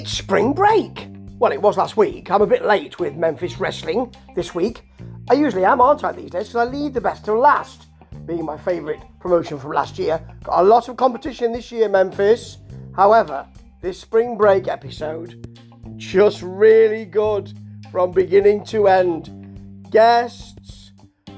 It's spring break. Well, it was last week. I'm a bit late with Memphis Wrestling this week. I usually am, aren't I, these days, because I leave the best till last, being my favourite promotion from last year. Got a lot of competition this year, Memphis. However, this spring break episode, just really good from beginning to end. Guests,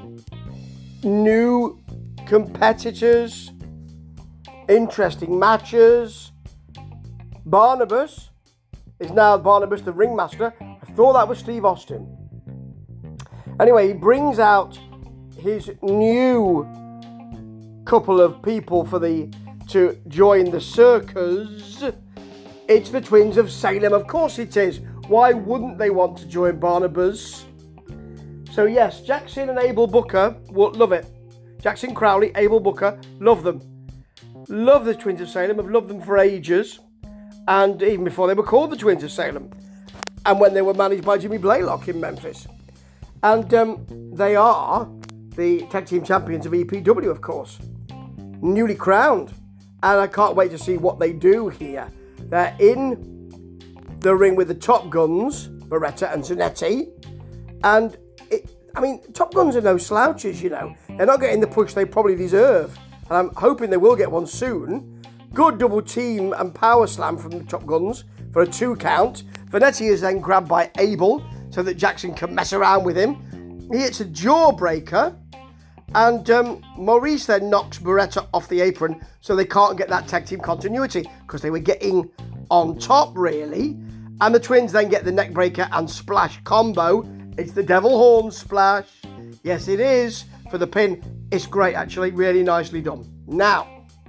new competitors, interesting matches. Barnabas is now Barnabas the ringmaster. I thought that was Steve Austin. Anyway, he brings out his new couple of people to join the circus. It's the Twins of Salem. Of course it is. Why wouldn't they want to join Barnabas? So yes, Jackson and Abel Booker will love it. Jackson Crowley, Abel Booker, love them. Love the Twins of Salem. I've loved them for ages. And even before they were called the Twins of Salem. And when they were managed by Jimmy Blaylock in Memphis. And they are the tag team champions of EPW, of course. Newly crowned. And I can't wait to see what they do here. They're in the ring with the Top Guns, Beretta and Zanetti. And, Top Guns are no slouches, you know. They're not getting the push they probably deserve. And I'm hoping they will get one soon. Good double team and power slam from the Top Guns for a 2 count. Vanetti is then grabbed by Abel so that Jackson can mess around with him. He hits a jawbreaker. And Maurice then knocks Beretta off the apron so they can't get that tag team continuity because they were getting on top, really. And the Twins then get the neck breaker and splash combo. It's the Devil Horn splash. Yes, it is. For the pin. It's great, actually. Really nicely done. Now,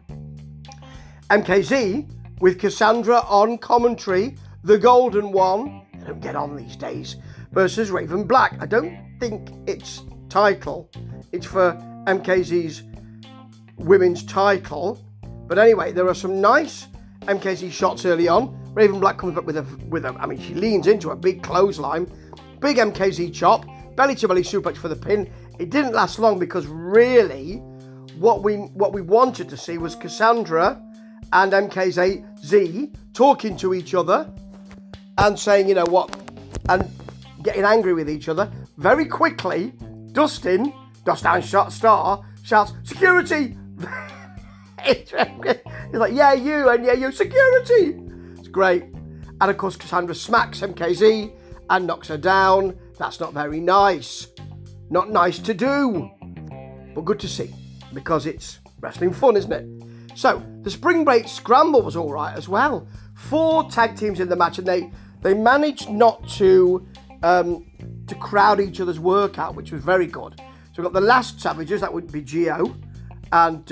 MKZ with Cassandra on commentary, the golden one, they don't get on these days, versus Raven Black. I don't think it's title. It's for MKZ's women's title. But anyway, there are some nice MKZ shots early on. Raven Black comes up with a she leans into a big clothesline. Big MKZ chop. Belly to belly suplex for the pin. It didn't last long because really what we wanted to see was Cassandra and MKZ talking to each other and saying, you know what, and getting angry with each other. Very quickly, Dustin Star shouts, security! He's like, yeah, you, and yeah, you, security! It's great. And of course, Cassandra smacks MKZ and knocks her down. That's not very nice. Not nice to do, but good to see because it's wrestling fun, isn't it? So, the Spring Break Scramble was all right as well. 4 tag teams in the match, and they managed not to crowd each other's work out, which was very good. So, we've got the Last Savages, that would be Gio and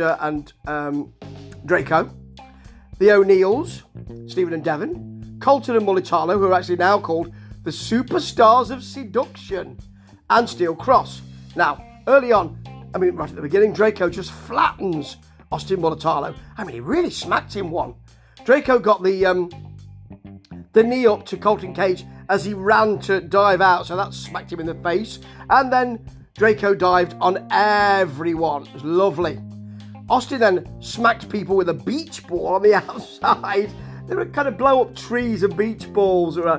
Draco. The O'Neills, Stephen and Devon. Colton and Mulitalo, who are actually now called the Superstars of Seduction. And Steel Cross. Now, early on, right at the beginning, Draco just flattens Austin Mulitalo. He really smacked him one. Draco got the knee up to Colton Cage as he ran to dive out, so that smacked him in the face. And then Draco dived on everyone. It was lovely. Austin then smacked people with a beach ball on the outside. There were kind of blow-up trees and beach balls. There are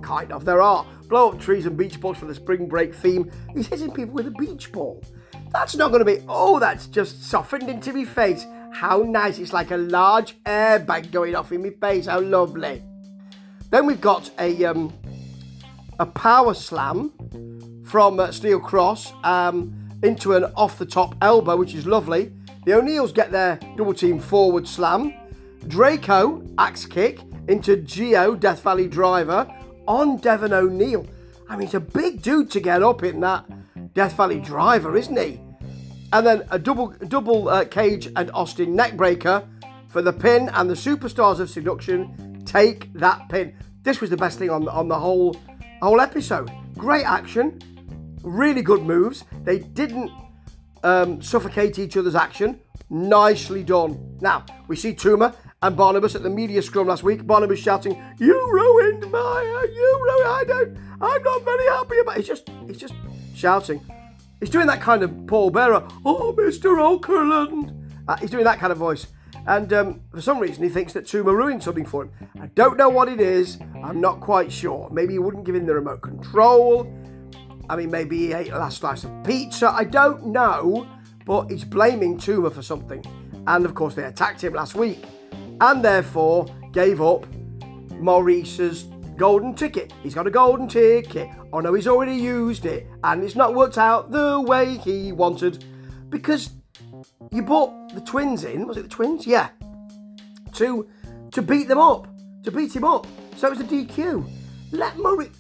blow-up trees and beach balls for the spring break theme. He's hitting people with a beach ball. That's not going to be, that's just softened into my face. How nice. It's like a large airbag going off in my face. How lovely. Then we've got a power slam from Steel Cross into an off-the-top elbow, which is lovely. The O'Neills get their double team forward slam. Draco, axe kick into Gio, Death Valley driver on Devon O'Neill. He's a big dude to get up in that Death Valley driver, isn't he? And then a double Cage and Austin neckbreaker for the pin, and the Superstars of Seduction take that pin. This was the best thing on the whole episode. Great action, really good moves. They didn't suffocate each other's action. Nicely done. Now, we see Tuma and Barnabas at the media scrum last week. Barnabas shouting, "You ruined I'm not very happy about it." He's just shouting. He's doing that kind of Paul Bearer, "Oh, Mr. Okerlund." He's doing that kind of voice. And for some reason, he thinks that Tuma ruined something for him. I don't know what it is. I'm not quite sure. Maybe he wouldn't give him the remote control. I mean, maybe he ate the last slice of pizza. I don't know. But he's blaming Tuma for something. And, of course, they attacked him last week. And, therefore, gave up Maurice's golden ticket. He's got a golden ticket. Oh, no, he's already used it. And it's not worked out the way he wanted. Because you brought the twins in. Was it the twins? Yeah. To beat them up. To beat him up. So it was a DQ. Let Maurice...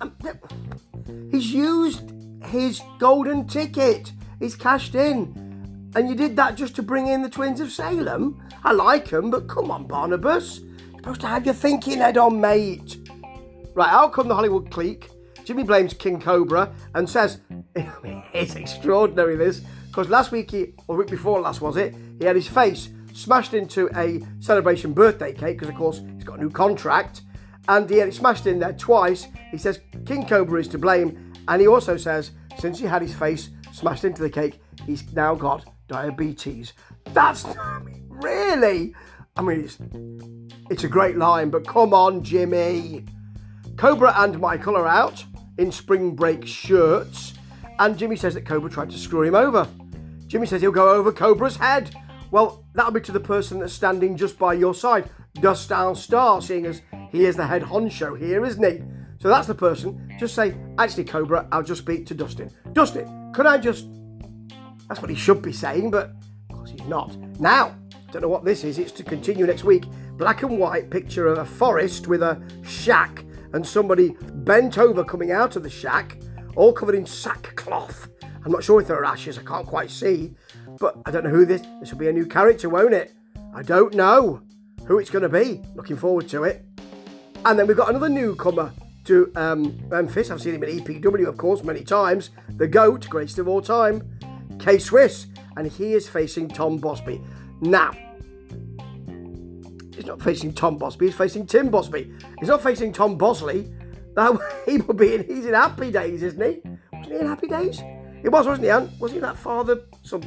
he's used his golden ticket. He's cashed in. And you did that just to bring in the twins of Salem? I like them, but come on, Barnabas. You're supposed to have your thinking head on, mate. Right, out come the Hollywood clique. Jimmy blames King Cobra and says, it's extraordinary this, because last week, or the week before last was it, he had his face smashed into a Celebration birthday cake, because of course he's got a new contract, and he had it smashed in there twice. He says King Cobra is to blame, and he also says, since he had his face smashed into the cake, he's now got diabetes. That's really, I mean, it's a great line, but come on, Jimmy. Cobra and Michael are out in spring break shirts, and Jimmy says that Cobra tried to screw him over. Jimmy says he'll go over Cobra's head. Well, that'll be to the person that's standing just by your side, Dustin Starr, seeing as he is the head honcho here, isn't he? So that's the person. Just say, actually, Cobra, I'll just speak to Dustin. Dustin, could I just... That's what he should be saying, but of course he's not. Now, don't know what this is. It's to continue next week. Black and white picture of a forest with a shack and somebody bent over coming out of the shack, all covered in sackcloth. I'm not sure if there are ashes. I can't quite see. But I don't know who this will be a new character, won't it? I don't know who it's going to be. Looking forward to it. And then we've got another newcomer to Memphis. I've seen him in EPW, of course, many times. The GOAT, greatest of all time. K-Swiss, and he is facing Tom Bosby. Now, he's not facing Tom Bosby, he's facing Tim Bosby. He's not facing Tom Bosley. He's in Happy Days, isn't he? Wasn't he in Happy Days? He was, wasn't he, Anne? Wasn't he that Father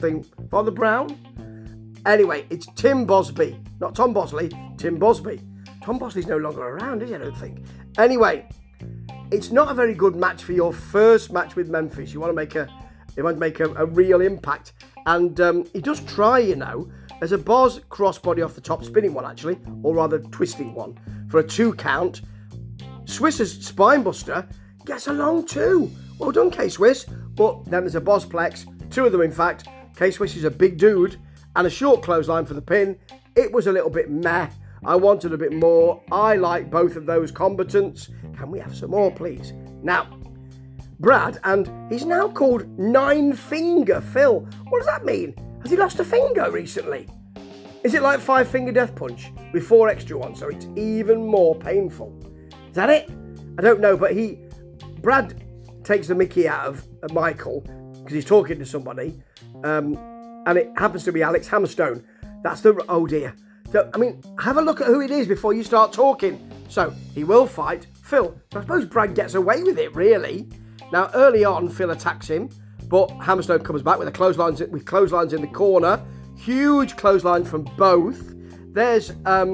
Brown? Anyway, it's Tim Bosby, not Tom Bosley, Tim Bosby. Tom Bosley's no longer around, is he, I don't think. Anyway, it's not a very good match for your first match with Memphis. You want to make a real impact. And he does try, you know. There's a Boz crossbody off the top, spinning one actually, or rather twisting one, for a 2 count. Swiss's Spinebuster gets along too. Well done, K-Swiss. But then there's a Bozplex, 2 of them in fact. K-Swiss is a big dude, and a short clothesline for the pin. It was a little bit meh. I wanted a bit more. I like both of those combatants. Can we have some more, please? Now, Brad, and he's now called Nine Finger Phil. What does that mean? Has he lost a finger recently? Is it like 5 Finger Death Punch with 4 extra ones, so it's even more painful? Is that it? I don't know, but Brad takes the mickey out of Michael because he's talking to somebody, and it happens to be Alex Hammerstone. Oh dear. So, I mean, have a look at who it is before you start talking. So, he will fight Phil. So I suppose Brad gets away with it, really. Now, early on, Phil attacks him, but Hammerstone comes back with clotheslines in the corner. Huge clothesline from both. There's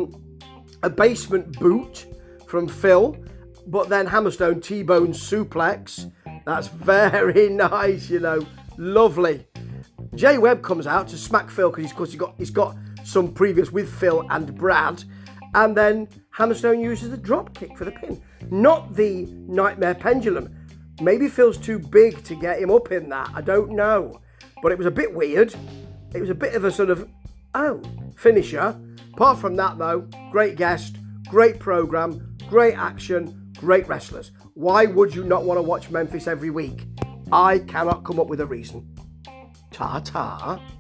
a basement boot from Phil, but then Hammerstone T-bone suplex. That's very nice, you know. Lovely. Jay Webb comes out to smack Phil because he's got some previous with Phil and Brad. And then Hammerstone uses the drop kick for the pin, not the Nightmare Pendulum. Maybe Phil's too big to get him up in that. I don't know. But it was a bit weird. It was a bit of a sort of, finisher. Apart from that, though, great guest, great programme, great action, great wrestlers. Why would you not want to watch Memphis every week? I cannot come up with a reason. Ta-ta.